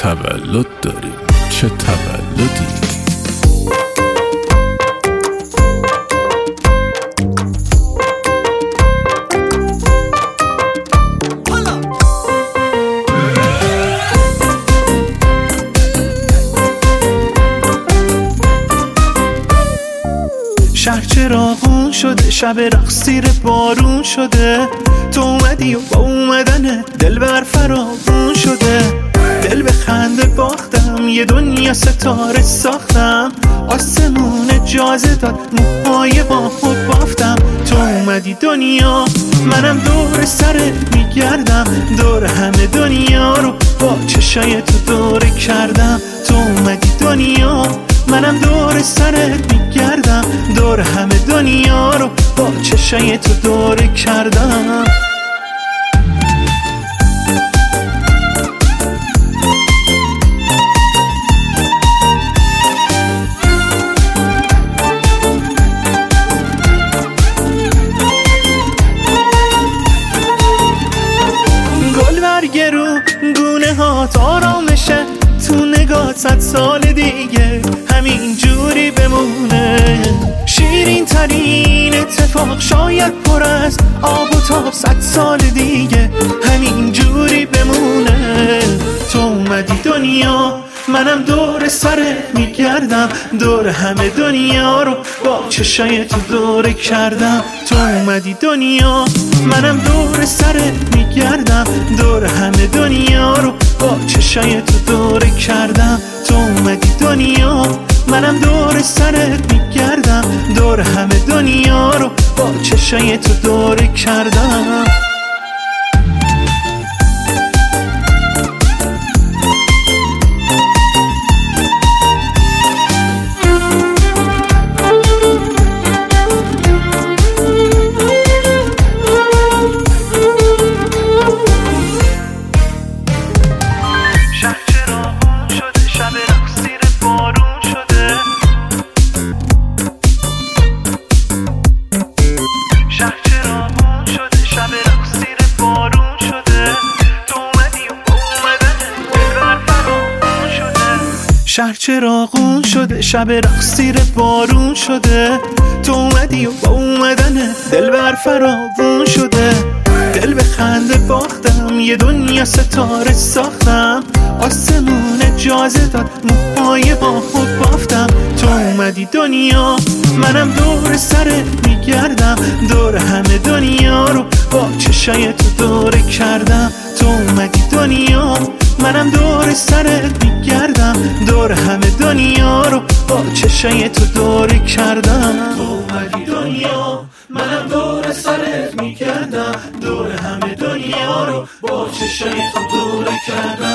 تولد داری، چه تولدی. شهر چراغون شده، شب رقص زیر بارون شده، تو اومدی و با اومدن دل بر فراغون شده. دل به خنده باختم، یه دنیا ستاره ساختم، آسمون اجازه داد موهای با خود بافتم. تو اومدی دنیا، منم دور سرت میگردم، دور همه دنیا رو با چشای تو دوره کردم. تو اومدی دنیا، منم دور سرت میگردم، دور همه دنیا رو با چشای تو دوره کردم. گل برگه رو گونه هات آرامشه، تو نگات 100 سال دیگه همین جوری بمونه. شیرین ترین اتفاق شاید پر از آب و تاب، 100 سال دیگه همین جوری بمونه. تو اومدی دنیا، منم دور سرت میگردم، دور همه دنیا رو با چشای تو دوره کردم. تو اومدی دنیا، منم دور سرت میگردم، دور همه دنیا رو با چشای تو دوره کردم. تو اومدی دنیا، منم دور سرت میگردم، دور همه دنیا رو با چشای تو دوره کردم. شهر چراغون شده، شب رقص زیر بارون شده، تو اومدی و با اومدن دل بر فراغون شده. دل به خنده باختم، یه دنیا ستاره ساختم، آسمون اجازه داد موهای با خود بافتم. تو اومدی دنیا، منم دور سرت میگردم، دور همه دنیا رو با چشای تو دوره کردم. تو اومدی دنیا، منم دور سرت میگردم، دور همه دنیا رو با چشای تو دوره کردم. تو اومدی دنیا، منم دور سرت میگردم، دور همه دنیا رو با چشای تو دوره کردم.